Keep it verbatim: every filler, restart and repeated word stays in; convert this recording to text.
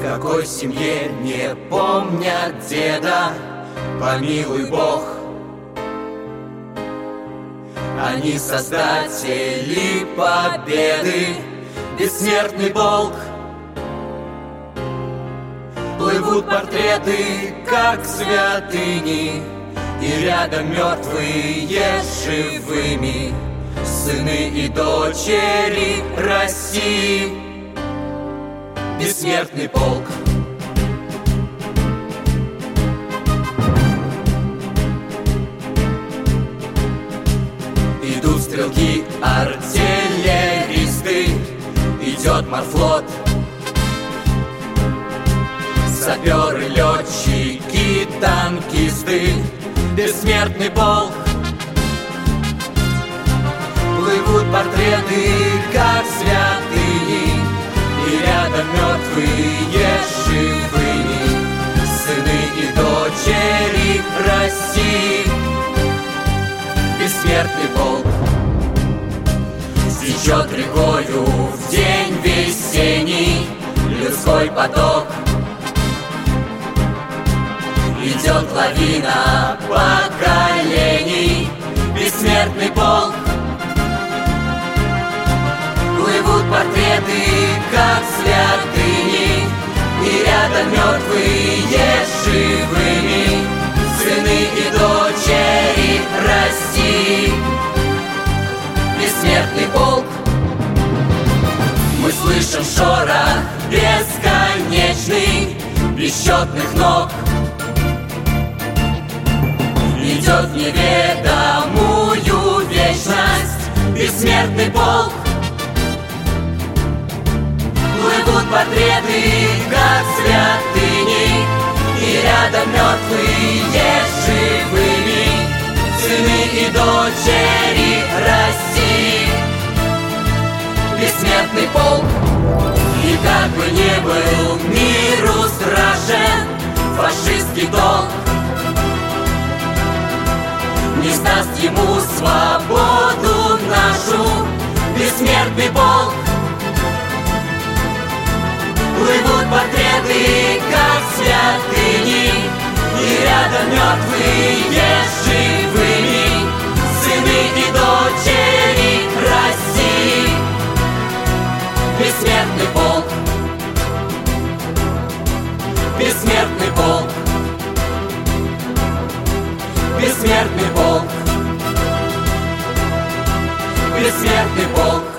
какой семье не помнят деда, помилуй Бог. Они создатели победы, бессмертный полк. Плывут портреты, как святыни, и рядом мертвые живыми, сыны и дочери России. Бессмертный полк. Идут стрелки, артиллеристы, идет морфлот. Саперы, летчики, танкисты, бессмертный полк. Плывут портреты, как святыни, и рядом мертвые живыми, сыны и дочери России. Бессмертный полк. Течет рекою в день весенний людской поток. Идет лавина поколений, бессмертный полк. Плывут портреты, как святыни, и рядом мертвые живыми, сыны и дочери России. Бессмертный полк. Мы слышим шорох бесконечный бесчетных ног. Идет в неведомую вечность бессмертный полк. Плывут портреты, как святыни, и рядом мертвые живыми, сыны и дочери России. Бессмертный полк. И как бы не был миру страшен фашистский долг, не сдаст ему свободу нашу бессмертный полк. Плывут портреты, как святыни, и рядом мертвые живыми, сыны и дочери России. Бессмертный полк. Бессмертный полк. Бессмертный полк. Бессмертный полк.